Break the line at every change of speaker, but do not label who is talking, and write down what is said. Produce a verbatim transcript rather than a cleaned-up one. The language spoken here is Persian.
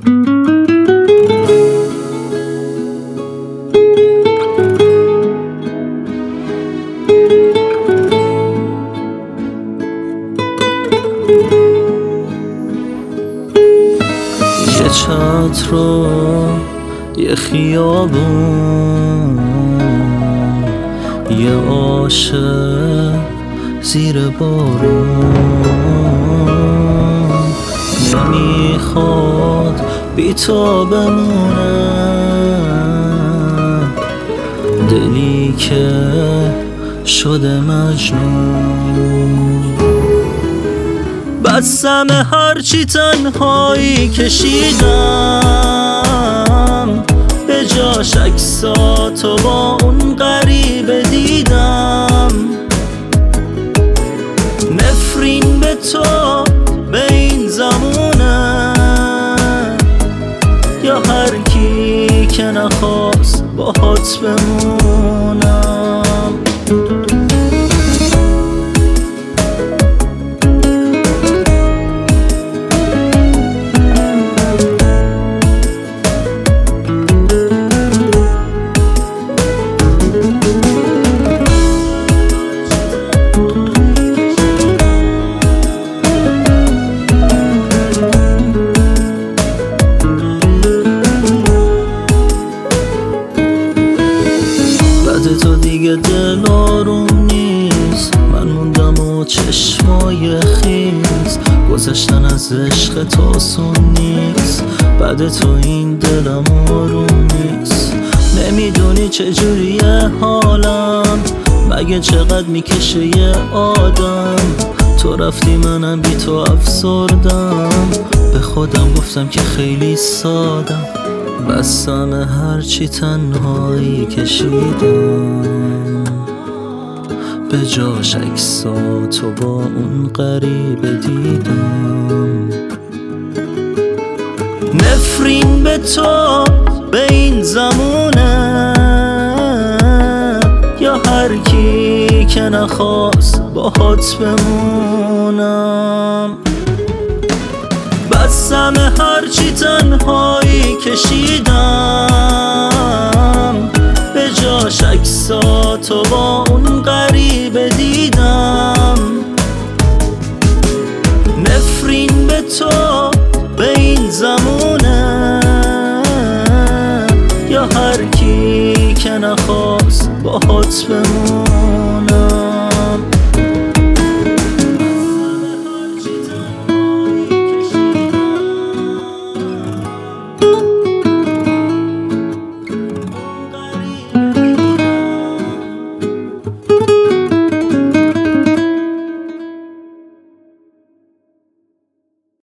یه چتر و یه خیابون، یه عاشق زیر بارون، نمیخواد بی تو بمونه، دلی که شده مجنون. بسم هرچی تنهایی کشیدم، به جاش عکساتو با اون غریبه دیدم. نفرین به تو به این زمونه، یا هر کی که نخواست باهات بمونم. تو دیگه دل آروم نیست، من موندم و چشمای خیز، گذشتن از عشق تو آسون نیست، بعد تو این دلم آروم نیست. نمیدونی چجوریه حالم، مگه چقدر میکشه یه آدم. تو رفتی منم بی تو افسردم، به خودم گفتم که خیلی سادم. بسم هرچی تنهایی کشیدم، به جاش عکساتو با اون غریبه دیدم. نفرین به تو به این زمونه، یا هر کی که نخواست باهات بمونم. بسم هرچی تنهایی کشیدم، به جاش عکساتو با اون غریبه دیدم. نفرین به تو به این زمونه، یا هر کی که نخواست باهات بمونم.